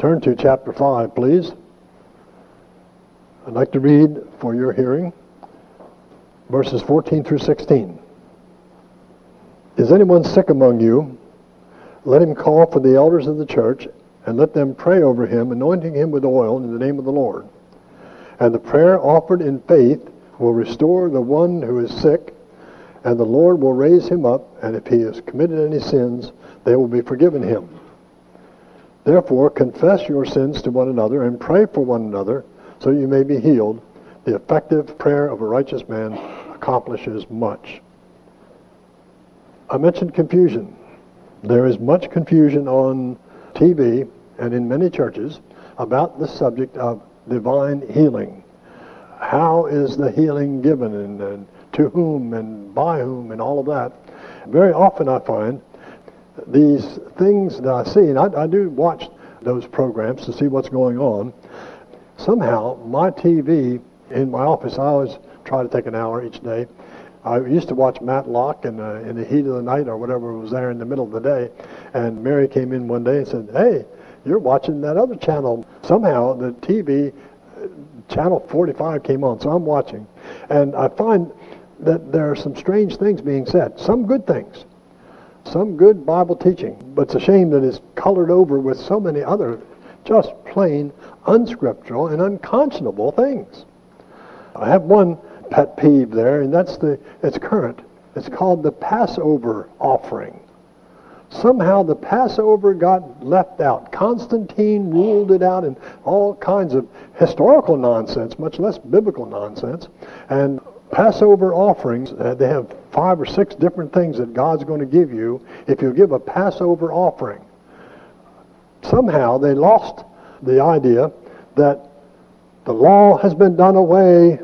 Turn to chapter 5, please. I'd like to read for your hearing verses 14 through 16. Is anyone sick among you? Let him call for the elders of the church, and let them pray over him, anointing him with oil in the name of the Lord. And the prayer offered in faith will restore the one who is sick, and the Lord will raise him up, and if he has committed any sins, they will be forgiven him. Therefore, confess your sins to one another, and pray for one another, so you may be healed. The effective prayer of a righteous man accomplishes much. I mentioned confusion. There is much confusion on TV and in many churches about the subject of divine healing. How is the healing given, and to whom and by whom and all of that? Very often I find these things that I see, and I do watch those programs to see what's going on. Somehow my TV in my office, I always try to take an hour each day. I used to watch Matlock in the heat of the night or whatever was there in the middle of the day, and Mary came in one day and said, "Hey, you're watching that other channel." Somehow the TV, channel 45 came on, so I'm watching. And I find that there are some strange things being said, some good things, some good Bible teaching, but it's a shame that it's colored over with so many other just plain unscriptural and unconscionable things. I have one pet peeve there, and it's current. It's called the Passover offering. Somehow the Passover got left out. Constantine ruled it out in all kinds of historical nonsense, much less biblical nonsense. And Passover offerings, they have 5 or 6 different things that God's going to give you if you give a Passover offering. Somehow they lost the idea that the law has been done away.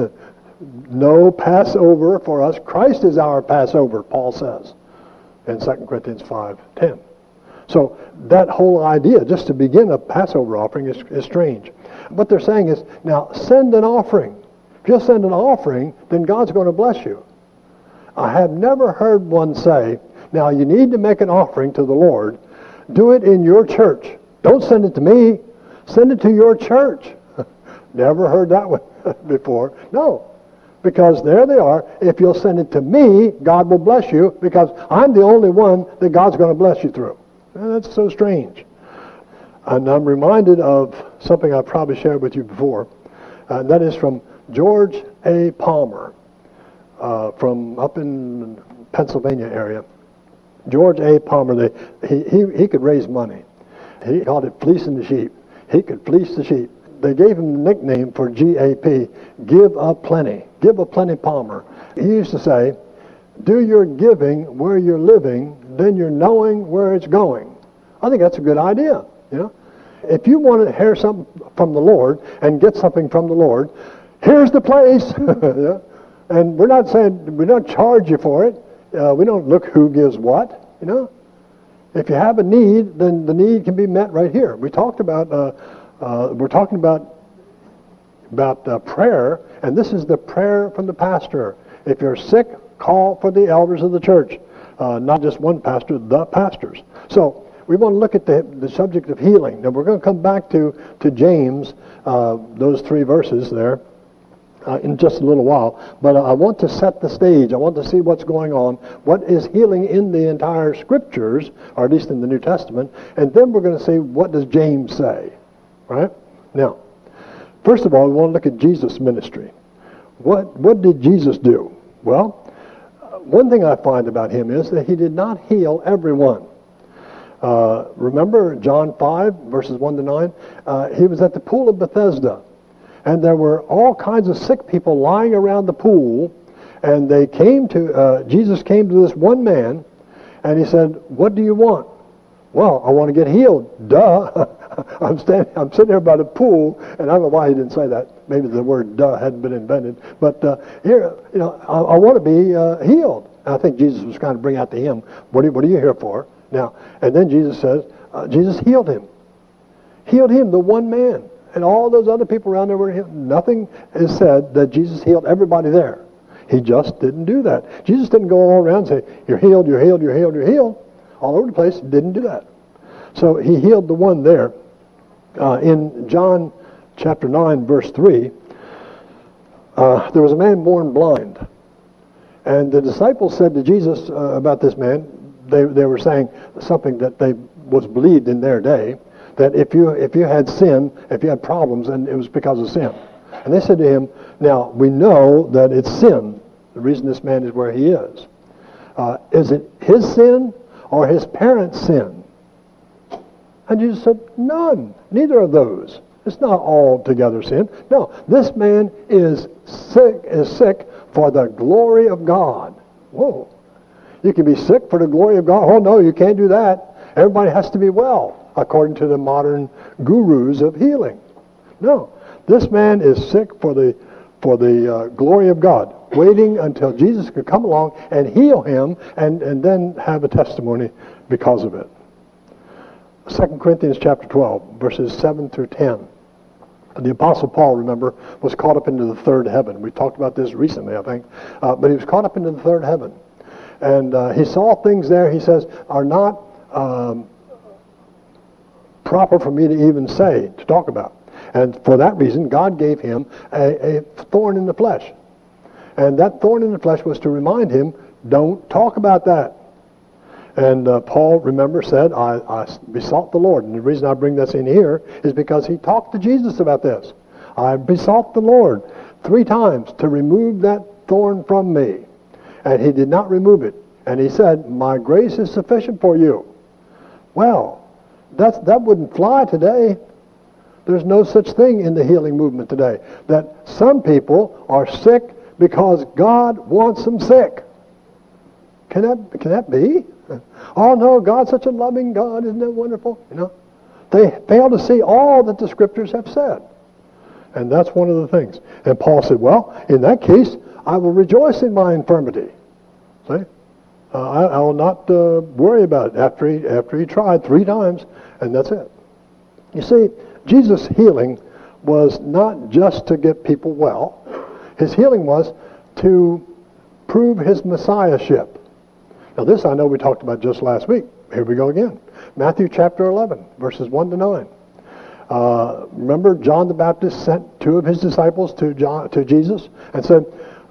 No Passover for us. Christ is our Passover, Paul says in 2 Corinthians 5:10. So that whole idea, just to begin a Passover offering, is strange. What they're saying is, now send an offering. If you'll send an offering, then God's going to bless you. I have never heard one say, now you need to make an offering to the Lord. Do it in your church. Don't send it to me. Send it to your church. Never heard that one before. No. Because there they are. If you'll send it to me, God will bless you, because I'm the only one that God's going to bless you through. And that's so strange. And I'm reminded of something I probably shared with you before. And that is from George A. Palmer, from up in Pennsylvania area. George A. Palmer, he could raise money. He called it fleecing the sheep. He could fleece the sheep. They gave him the nickname for GAP, Give a Plenty. Give a Plenty Palmer. He used to say, do your giving where you're living, then you're knowing where it's going. I think that's a good idea. You know, if you want to hear something from the Lord and get something from the Lord, here's the place. Yeah? And we're not saying, we don't charge you for it. We don't look who gives what, you know. If you have a need, then the need can be met right here. We talked about, we're talking about prayer, and this is the prayer from the pastor. If you're sick, call for the elders of the church. Not just one pastor, the pastors. So we want to look at the subject of healing. Now we're going to come back to James, those 3 verses there, in just a little while. But I want to set the stage. I want to see what's going on. What is healing in the entire Scriptures, or at least in the New Testament. And then we're going to see, what does James say? Right? Now, first of all, we want to look at Jesus' ministry. What did Jesus do? Well, one thing I find about him is that he did not heal everyone. Remember John 5, verses 1 to 9? He was at the pool of Bethesda, and there were all kinds of sick people lying around the pool, and they came to, Jesus came to this one man, and he said, what do you want? Well, I want to get healed. Duh. I'm sitting here by the pool, and I don't know why he didn't say that. Maybe the word duh hadn't been invented. But here, you know, I want to be healed. And I think Jesus was trying to bring out to him, what are you here for? Now, and then Jesus says, Jesus healed him. Healed him, the one man. And all those other people around there were healed. Nothing is said that Jesus healed everybody there. He just didn't do that. Jesus didn't go all around and say, you're healed, you're healed, you're healed, you're healed. All over the place. Didn't do that. So he healed the one there. In John chapter 9, verse 3, there was a man born blind. And the disciples said to Jesus about this man, they were saying something that was believed in their day, that if you had sin, if you had problems, and it was because of sin. And they said to him, now, we know that it's sin, the reason this man is where he is. Is it his sin or his parents' sin? And Jesus said, none, neither of those. It's not altogether sin. No, this man is sick for the glory of God. Whoa. You can be sick for the glory of God? Oh, no, you can't do that. Everybody has to be well, according to the modern gurus of healing. No, this man is sick for the glory of God, waiting until Jesus could come along and heal him and then have a testimony because of it. 2 Corinthians chapter 12, verses 7 through 10. The Apostle Paul, remember, was caught up into the third heaven. We talked about this recently, I think. But he was caught up into the third heaven. And he saw things there, he says, are not proper for me to even say, to talk about. And for that reason, God gave him a thorn in the flesh. And that thorn in the flesh was to remind him, don't talk about that. And Paul, remember, said, I besought the Lord. And the reason I bring this in here is because he talked to Jesus about this. I besought the Lord 3 times to remove that thorn from me. And he did not remove it. And he said, my grace is sufficient for you. Well, that wouldn't fly today. There's no such thing in the healing movement today. That some people are sick because God wants them sick. Can that be? Oh no, God's such a loving God, isn't that wonderful? You know, they fail to see all that the Scriptures have said. And that's one of the things. And Paul said, well, in that case, I will rejoice in my infirmity. See? I will not worry about it after he tried 3 times, and that's it. You see, Jesus' healing was not just to get people well. His healing was to prove his messiahship. Now this I know we talked about just last week. Here we go again. Matthew chapter 11, verses 1 to 9. Remember, John the Baptist sent 2 of his disciples to Jesus and said,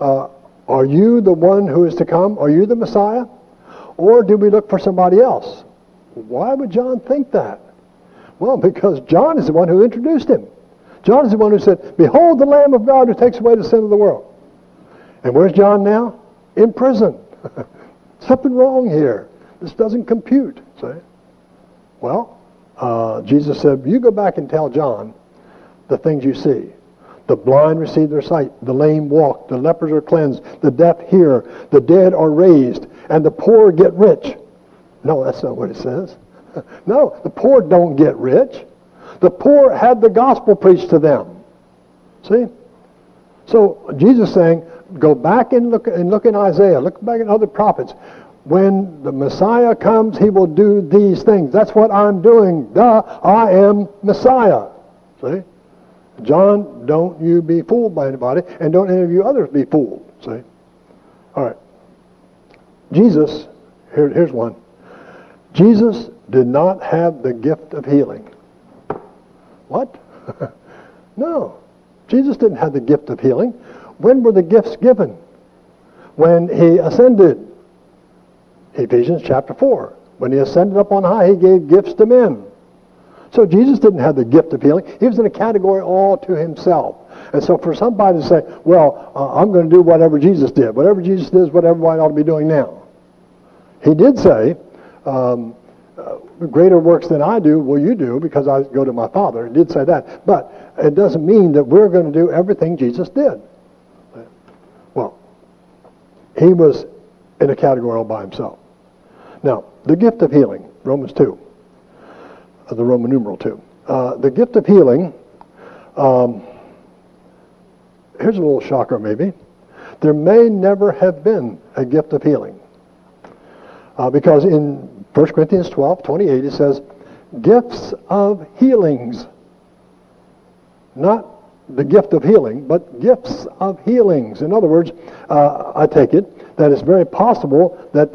are you the one who is to come? Are you the Messiah? Or do we look for somebody else? Why would John think that? Well, because John is the one who introduced him. John is the one who said, behold the Lamb of God who takes away the sin of the world. And where's John now? In prison. Something wrong here. This doesn't compute. See? Well, Jesus said, you go back and tell John the things you see. The blind receive their sight, the lame walk, the lepers are cleansed, the deaf hear, the dead are raised, and the poor get rich. No, that's not what it says. No, the poor don't get rich. The poor had the gospel preached to them. See? So Jesus saying, go back and look in Isaiah, look back in other prophets. When the Messiah comes, he will do these things. That's what I'm doing. I am Messiah. See? John, don't you be fooled by anybody, and don't any of you others be fooled. See? All right. Jesus, here's one. Jesus did not have the gift of healing. What? No. Jesus didn't have the gift of healing. When were the gifts given? When he ascended. Ephesians chapter 4. When he ascended up on high, he gave gifts to men. So Jesus didn't have the gift of healing. He was in a category all to himself. And so for somebody to say, well, I'm going to do whatever Jesus did. Whatever Jesus did is what everybody ought to be doing now. He did say, greater works than I do will you do because I go to my Father. He did say that. But it doesn't mean that we're going to do everything Jesus did. Well, he was in a category all by himself. Now, the gift of healing, Romans 2, the Roman numeral 2. The gift of healing, here's a little shocker maybe. There may never have been a gift of healing. Because in 1 Corinthians 12:28 it says, gifts of healings. Not the gift of healing, but gifts of healings. In other words, I take it that it's very possible that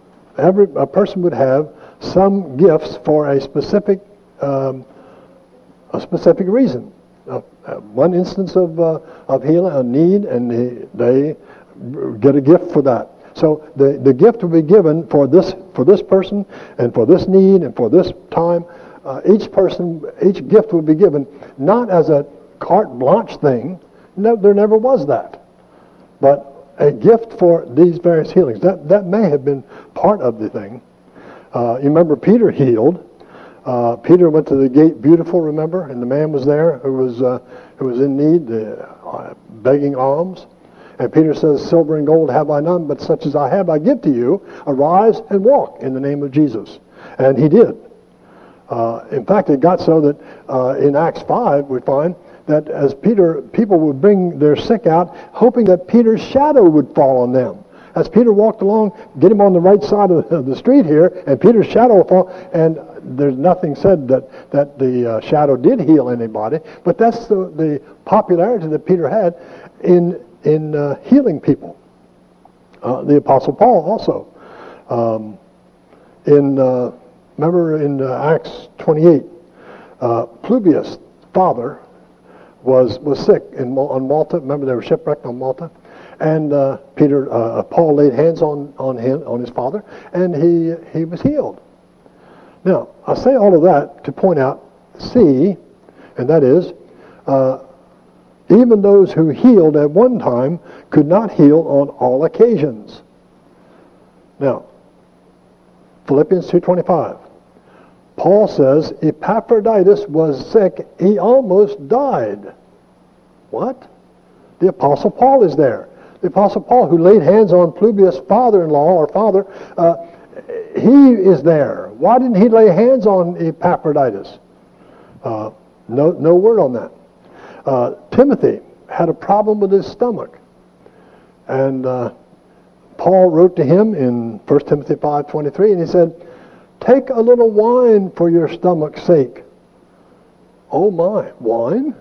a person would have some gifts for a specific a specific reason. One instance of healing, a need, and they get a gift for that. So the gift will be given for this person, and for this need, and for this time. Each gift will be given not as a carte blanche thing. No, there never was that. But a gift for these various healings. That may have been part of the thing. You remember Peter healed. Peter went to the gate beautiful, remember? And the man was there who was in need, begging alms. And Peter says, silver and gold have I none, but such as I have I give to you. Arise and walk in the name of Jesus. And he did. In fact, it got so that in Acts 5 we find that as people would bring their sick out, hoping that Peter's shadow would fall on them. As Peter walked along, get him on the right side of the street here, and Peter's shadow will fall, and there's nothing said that the shadow did heal anybody, but that's the popularity that Peter had in healing people. The Apostle Paul also. Remember in Acts 28, Publius' father was sick on Malta. Remember they were shipwrecked on Malta, and Paul laid hands on his father, and he was healed. Now I say all of that to point out C, and that is even those who healed at one time could not heal on all occasions. Now Philippians 2:25. Paul says Epaphroditus was sick. He almost died. What? The Apostle Paul is there. The Apostle Paul, who laid hands on Publius' father-in-law or father, he is there. Why didn't he lay hands on Epaphroditus? No word on that. Timothy had a problem with his stomach. And Paul wrote to him in 1 Timothy 5:23, and he said, take a little wine for your stomach's sake. Oh my, wine?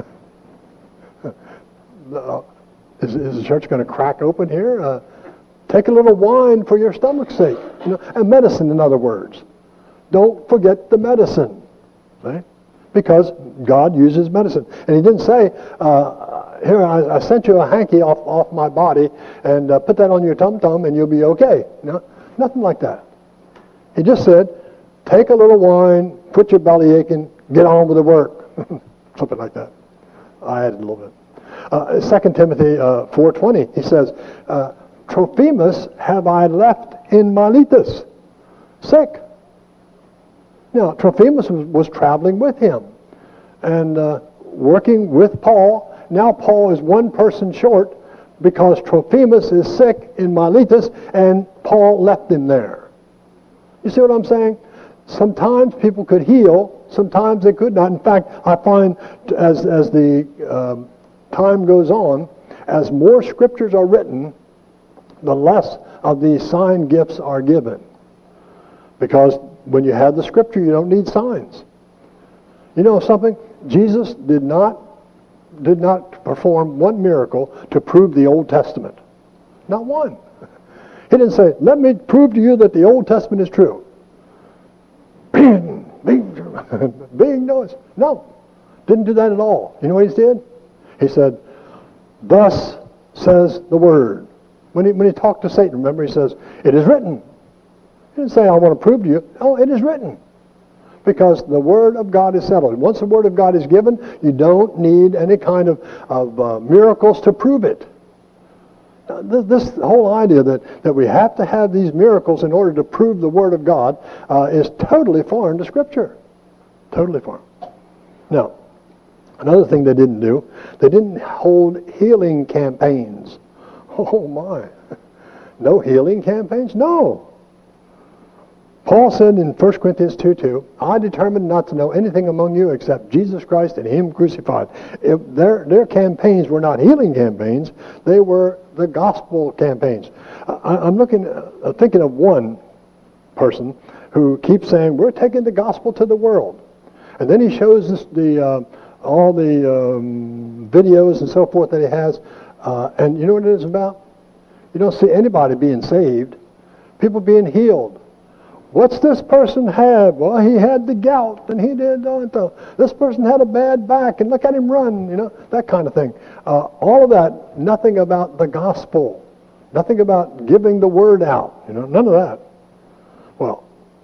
Is the church going to crack open here? Take a little wine for your stomach's sake. And medicine, in other words. Don't forget the medicine. Right? Because God uses medicine. And he didn't say, here, I sent you a hanky off my body, and put that on your tum-tum and you'll be okay. No, nothing like that. He just said, take a little wine, quit your belly aching, get on with the work. Something like that. I added a little bit. 2 Timothy 4:20, he says, Trophimus have I left in Miletus, sick. Now, Trophimus was traveling with him and working with Paul. Now Paul is one person short because Trophimus is sick in Miletus and Paul left him there. You see what I'm saying? Sometimes people could heal, sometimes they could not. In fact, I find as the time goes on, as more scriptures are written, the less of these sign gifts are given. Because when you have the scripture, you don't need signs. You know something? Jesus did not perform one miracle to prove the Old Testament. Not one. He didn't say, let me prove to you that the Old Testament is true. Big noise. No. Didn't do that at all. You know what he did? He said, thus says the Word. When he talked to Satan, remember, he says, it is written. He didn't say, I want to prove to you. Oh, it is written. Because the Word of God is settled. Once the Word of God is given, you don't need any kind of miracles to prove it. This whole idea that we have to have these miracles in order to prove the Word of God is totally foreign to Scripture. Totally foreign. Now, another thing they didn't do, they didn't hold healing campaigns. Oh my. No healing campaigns? No. Paul said in 1 Corinthians 2:2, I determined not to know anything among you except Jesus Christ and Him crucified. If their campaigns were not healing campaigns, they were the gospel campaigns. I'm thinking of one person who keeps saying, we're taking the gospel to the world. And then he shows us all the videos and so forth that he has. And you know what it is about? You don't see anybody being saved. People being healed. What's this person have? Well, he had the gout, and he did. This person had a bad back, and look at him run. That kind of thing. All of that. Nothing about the gospel. Nothing about giving the word out. None of that. Well,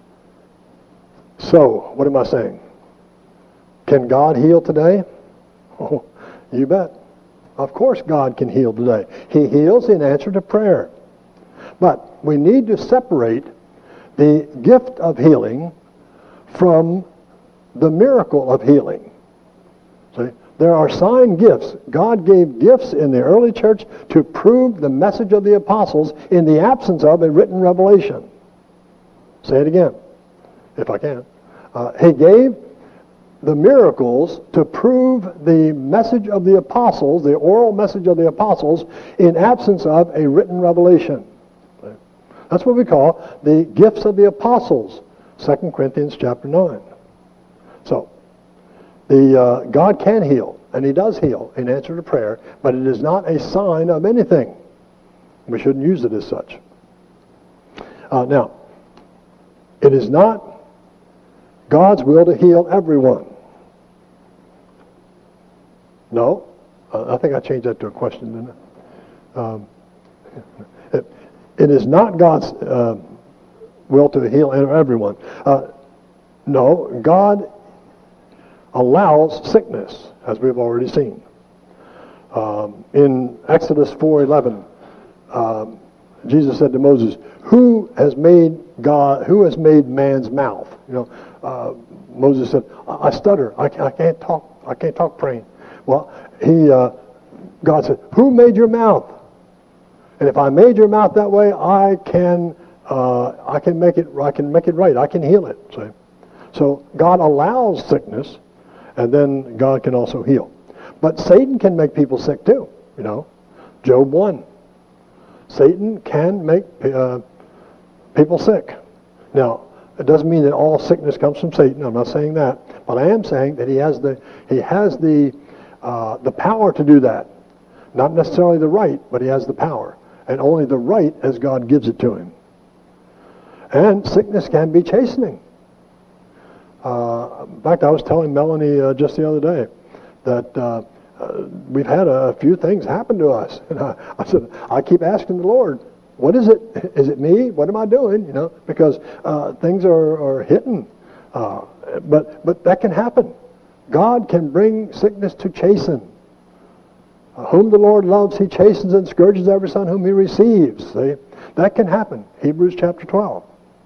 so what am I saying? Can God heal today? Oh, you bet. Of course God can heal today. He heals in answer to prayer. But we need to separate the gift of healing from the miracle of healing. See? There are sign gifts. God gave gifts in the early church to prove the message of the apostles in the absence of a written revelation. Say it again, if I can. He gave the miracles to prove the message of the apostles, the oral message of the apostles, in absence of a written revelation. That's what we call the gifts of the apostles, 2 Corinthians chapter 9. So, God can heal, and he does heal in answer to prayer, but it is not a sign of anything. We shouldn't use it as such. Now, it is not God's will to heal everyone. No. I think I changed that to a question, didn't I? It is not God's will to heal everyone. No, God allows sickness, as we've already seen. In Exodus 4:11, Jesus said to Moses, "Who has made man's mouth?" Moses said, "I stutter. I can't talk. I can't talk praying." Well, God said, "Who made your mouth? And if I made your mouth that way, I can make it right. I can heal it." So God allows sickness, and then God can also heal. But Satan can make people sick too. Job 1. Satan can make people sick. Now, it doesn't mean that all sickness comes from Satan. I'm not saying that, but I am saying that he has the power to do that. Not necessarily the right, but he has the power. And only the right as God gives it to him. And sickness can be chastening. In fact, I was telling Melanie just the other day that we've had a few things happen to us. And I said, I keep asking the Lord, what is it? Is it me? What am I doing? Because things are hitting. But that can happen. God can bring sickness to chasten. Whom the Lord loves, he chastens and scourges every son whom he receives. See? That can happen. Hebrews chapter 12.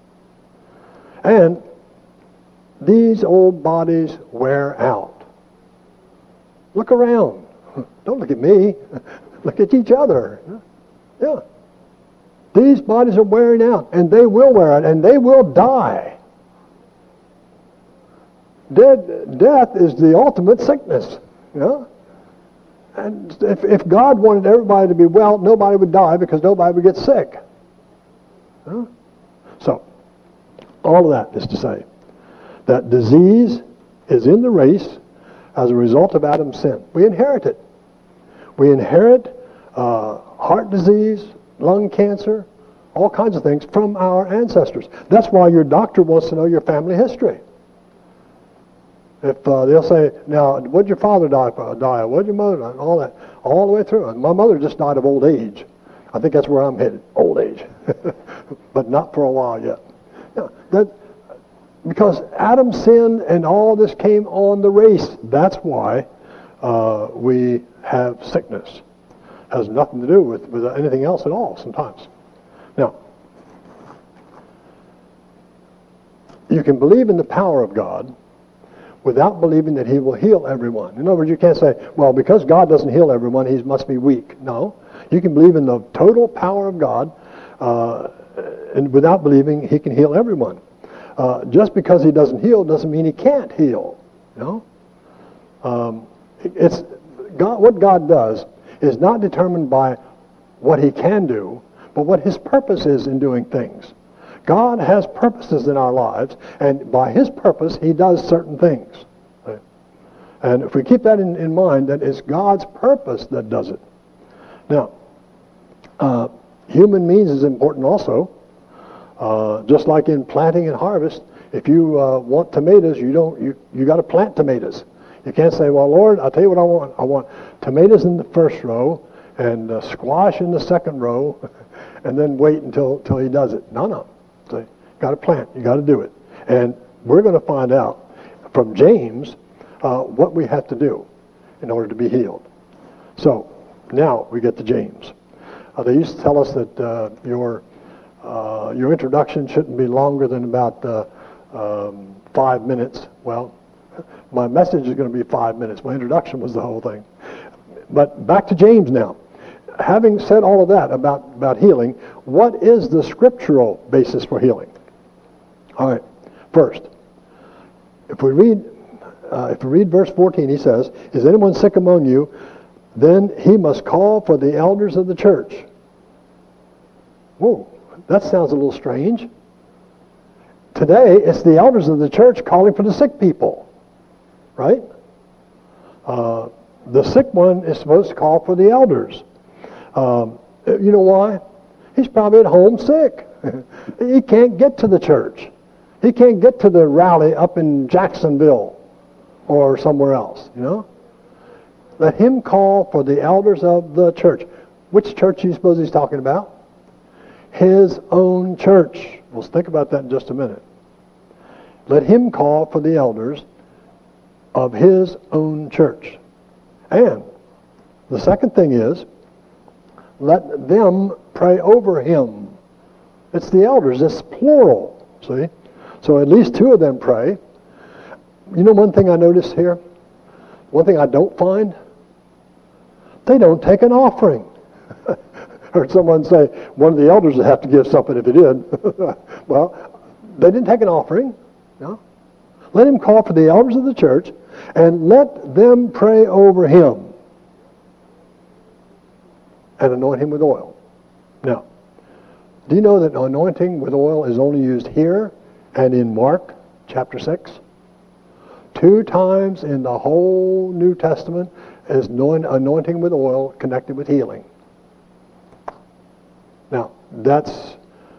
And these old bodies wear out. Look around. Don't look at me. Look at each other. Yeah. These bodies are wearing out, and they will wear out, and they will die. Death is the ultimate sickness. And if God wanted everybody to be well, nobody would die because nobody would get sick. So, all of that is to say that disease is in the race as a result of Adam's sin. We inherit it. We inherit heart disease, lung cancer, all kinds of things from our ancestors. That's why your doctor wants to know your family history. If they'll say, now, what did your father die of? What did your mother die of? All that, all the way through. And my mother just died of old age. I think that's where I'm headed, old age. But not for a while yet. Because Adam sinned and all this came on the race. That's why we have sickness. Has nothing to do with anything else at all sometimes. Now, you can believe in the power of God without believing that he will heal everyone. In other words, you can't say, well, because God doesn't heal everyone, he must be weak. No. You can believe in the total power of God and without believing he can heal everyone. Just because he doesn't heal doesn't mean he can't heal. It's God. What God does is not determined by what he can do, but what his purpose is in doing things. God has purposes in our lives, and by his purpose, he does certain things. And if we keep that in mind, that it's God's purpose that does it. Now, human means is important also. Just like in planting and harvest, if you want tomatoes, you got to plant tomatoes. You can't say, well, Lord, I'll tell you what I want. I want tomatoes in the first row and squash in the second row, and then wait until he does it. No. So you got to plant. You got to do it. And we're going to find out from James what we have to do in order to be healed. So now we get to James. They used to tell us that your introduction shouldn't be longer than about 5 minutes. Well, my message is going to be 5 minutes. My introduction was the whole thing. But back to James now. Having said all of that about healing, what is the scriptural basis for healing? All right. First, if we read verse 14, he says, "Is anyone sick among you? Then he must call for the elders of the church." Whoa, that sounds a little strange. Today, it's the elders of the church calling for the sick people, right? The sick one is supposed to call for the elders. You know why? He's probably at home sick. He can't get to the church. He can't get to the rally up in Jacksonville or somewhere else, you know? Let him call for the elders of the church. Which church do you suppose he's talking about? His own church. We'll think about that in just a minute. Let him call for the elders of his own church. And the second thing is, let them pray over him. It's the elders. It's plural. See? So at least two of them pray. You know one thing I notice here? One thing I don't find? They don't take an offering. Heard someone say, one of the elders would have to give something if he did. Well, they didn't take an offering. No. Let him call for the elders of the church and let them pray over him and anoint him with oil. Now, do you know that anointing with oil is only used here and in Mark chapter 6? 2 times in the whole New Testament is anointing with oil connected with healing. Now, that's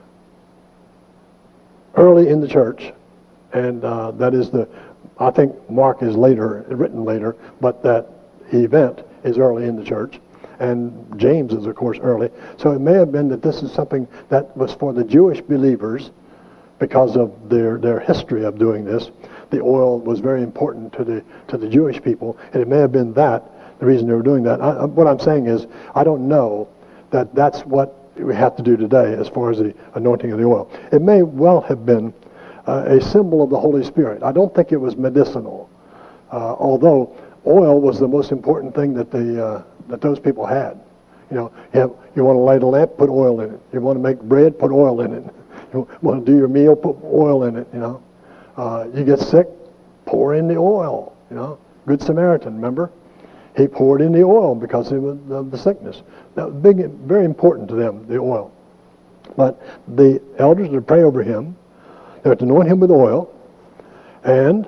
early in the church, and that is I think Mark is written later, but that event is early in the church. And James is, of course, early. So it may have been that this is something that was for the Jewish believers because of their history of doing this. The oil was very important to the Jewish people, and it may have been the reason they were doing that. What I'm saying is, I don't know that that's what we have to do today as far as the anointing of the oil. It may well have been a symbol of the Holy Spirit. I don't think it was medicinal, although oil was the most important thing that those people had. You know, you want to light a lamp, put oil in it. You want to make bread, put oil in it. You want to do your meal, put oil in it. You know, you get sick, pour in the oil. You know, Good Samaritan, remember? He poured in the oil because of the sickness. That was very important to them, the oil. But the elders would pray over him. They would anoint him with oil, and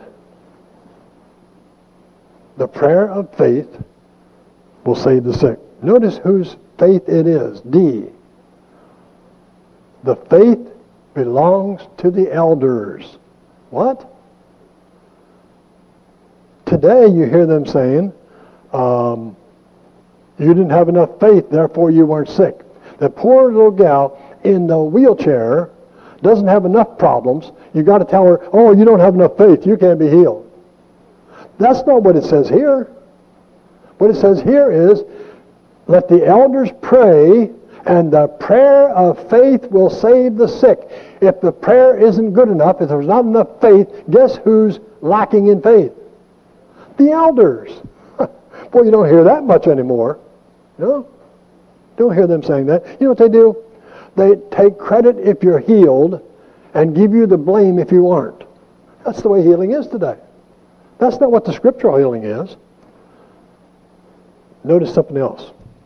the prayer of faith will save the sick. Notice whose faith it is. D. The faith belongs to the elders. What? Today you hear them saying, you didn't have enough faith, therefore you weren't sick. The poor little gal in the wheelchair doesn't have enough problems. You got to tell her, oh, you don't have enough faith, you can't be healed. That's not what it says here. What it says here is, let the elders pray, and the prayer of faith will save the sick. If the prayer isn't good enough, if there's not enough faith, guess who's lacking in faith? The elders. Boy, you don't hear that much anymore. No? Don't hear them saying that. You know what they do? They take credit if you're healed and give you the blame if you aren't. That's the way healing is today. That's not what the scriptural healing is. Notice something else.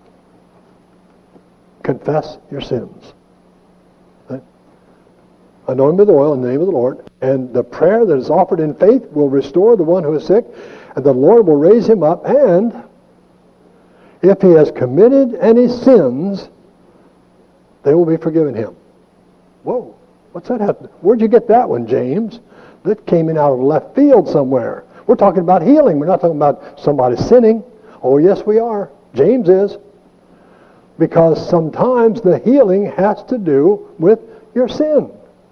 Confess your sins. Right? Anoint with oil in the name of the Lord, and the prayer that is offered in faith will restore the one who is sick, and the Lord will raise him up, and if he has committed any sins, they will be forgiven him. Whoa. What's that have? Where'd you get that one, James? That came in out of left field somewhere. We're talking about healing. We're not talking about somebody sinning. Oh, yes, we are. James is. Because sometimes the healing has to do with your sin.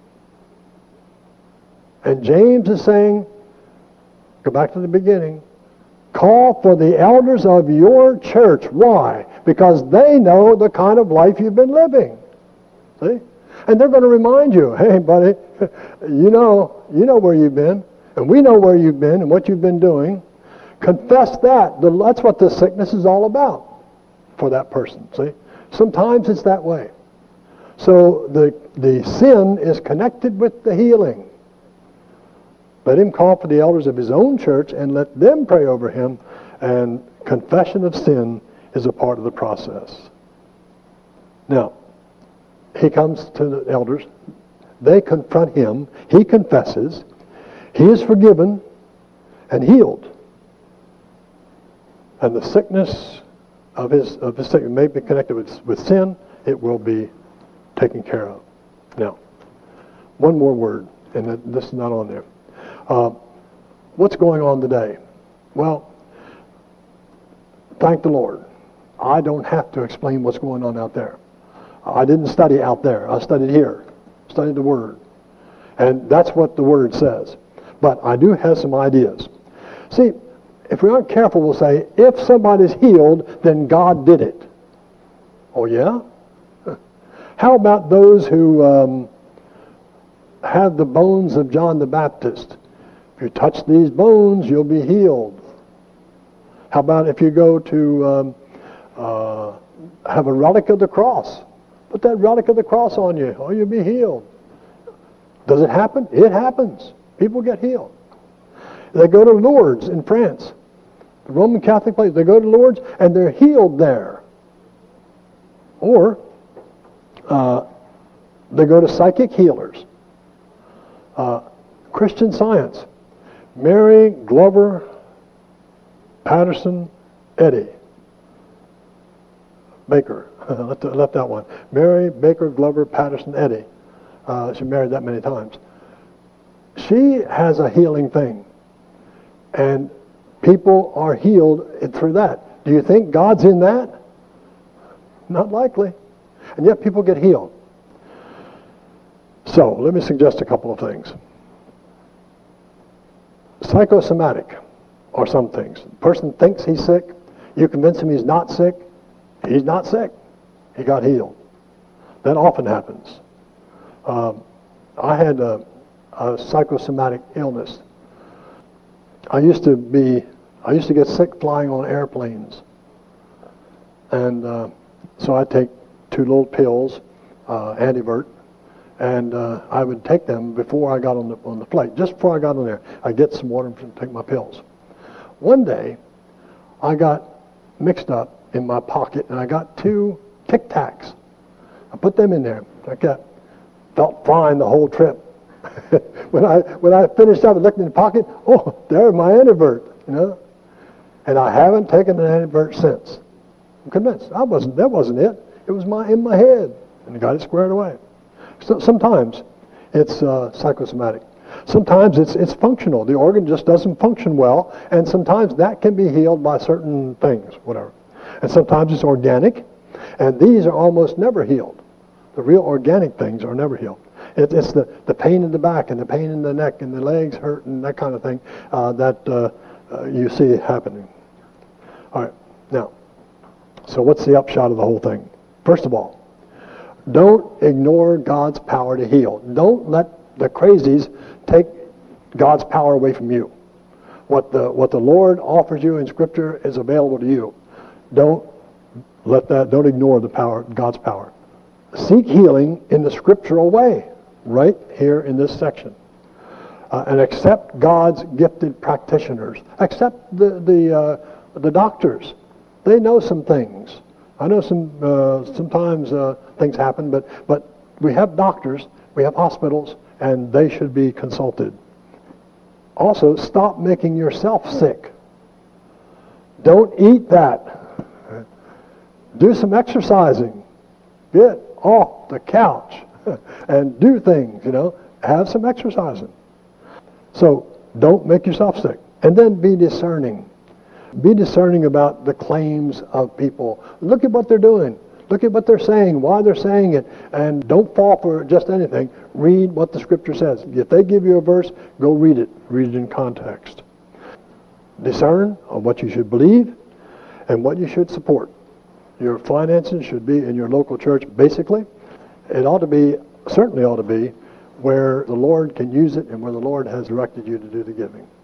And James is saying, go back to the beginning, call for the elders of your church. Why? Because they know the kind of life you've been living. See? And they're going to remind you, hey, buddy, you know where you've been, and we know where you've been and what you've been doing. Confess that. That's what this sickness is all about for that person. See? Sometimes it's that way. So the sin is connected with the healing. Let him call for the elders of his own church and let them pray over him. And confession of sin is a part of the process. Now, he comes to the elders. They confront him. He confesses. He is forgiven and healed. And the sickness of his sickness may be connected with sin. It will be taken care of. Now, one more word, and this is not on there. What's going on today? Well, thank the Lord. I don't have to explain what's going on out there. I didn't study out there. I studied here. Studied the Word. And that's what the Word says. But I do have some ideas. See, if we aren't careful, we'll say, if somebody's healed, then God did it. Oh, yeah? How about those who have the bones of John the Baptist? If you touch these bones, you'll be healed. How about if you go to have a relic of the cross? Put that relic of the cross on you, or you'll be healed. Does it happen? It happens. People get healed. They go to Lourdes in France, the Roman Catholic place. They go to Lourdes and they're healed there. Or they go to psychic healers. Christian Science. Mary Glover Patterson Eddy. Baker. left that one. Mary Baker Glover Patterson Eddy. She married that many times. She has a healing thing. And people are healed through that. Do you think God's in that? Not likely. And yet people get healed. So, let me suggest a couple of things. Psychosomatic are some things. The person thinks he's sick. You convince him he's not sick. He's not sick. He got healed. That often happens. I had a psychosomatic illness. I used to get sick flying on airplanes. And so I'd take 2 little pills, Antivert, and I would take them before I got on the flight. Just before I got on there, I'd get some water and take my pills. One day, I got mixed up in my pocket, and I got 2 Tic Tacs. I put them in there. Felt fine the whole trip. when I finished up and looked in the pocket, oh, there's my Antivert, And I haven't taken an Antivert since. I'm convinced. That wasn't it. It was in my head, and I got it squared away. So sometimes it's psychosomatic. Sometimes it's functional. The organ just doesn't function well, and sometimes that can be healed by certain things, whatever. And sometimes it's organic, and these are almost never healed. The real organic things are never healed. It's the pain in the back and the pain in the neck and the legs hurt and that kind of thing that you see happening. All right, now, so what's the upshot of the whole thing? First of all, don't ignore God's power to heal. Don't let the crazies take God's power away from you. What the Lord offers you in Scripture is available to you. Don't ignore the power, God's power. Seek healing in the scriptural way, right here in this section. And accept God's gifted practitioners. Accept the doctors. They know some things. I know sometimes things happen, but we have doctors, we have hospitals, and they should be consulted. Also, stop making yourself sick. Don't eat that. Do some exercising. Get off the couch. and do things, Have some exercising. So don't make yourself sick. And then be discerning. Be discerning about the claims of people. Look at what they're doing. Look at what they're saying, why they're saying it, and don't fall for just anything. Read what the Scripture says. If they give you a verse, go read it. Read it in context. Discern on what you should believe and what you should support. Your finances should be in your local church, basically. It certainly ought to be, where the Lord can use it and where the Lord has directed you to do the giving.